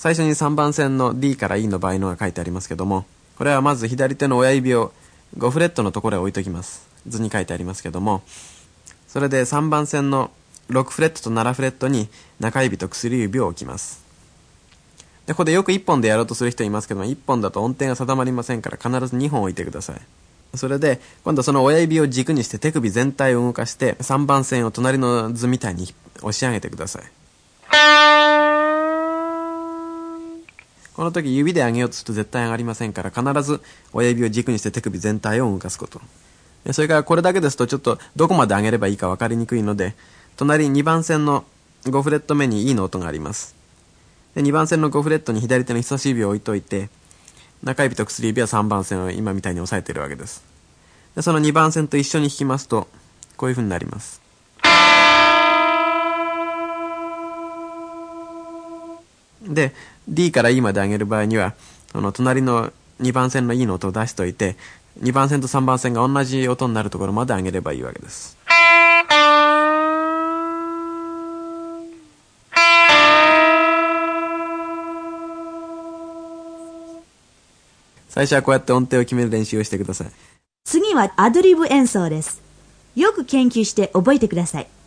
最初に3番線の D から E の場合のが書いてありますけども、これはまず左手の親指を5フレットのところへ置いときます。図に書いてありますけども、それで3番線の6フレットと7フレットに中指と薬指を置きます。でここでよく1本でやろうとする人いますけども、1本だと音程が定まりませんから必ず2本置いてください。それで今度その親指を軸にして手首全体を動かして3番線を隣の図みたいに押し上げてください。この時指で上げようとすると絶対上がりませんから、必ず親指を軸にして手首全体を動かすこと。それからこれだけですとちょっとどこまで上げればいいか分かりにくいので、隣2番線の5フレット目に E の音があります。で2番線の5フレットに左手の人差し指を置いといて、中指と薬指は3番線を今みたいに押さえているわけです。でその2番線と一緒に弾きますとこういう風になります。で D から E まで上げる場合には、その隣の2番線の E の音を出しといて、2番線と3番線が同じ音になるところまで上げればいいわけです。最初はこうやって音程を決める練習をしてください。 次はアドリブ演奏です。よく研究して覚えてください。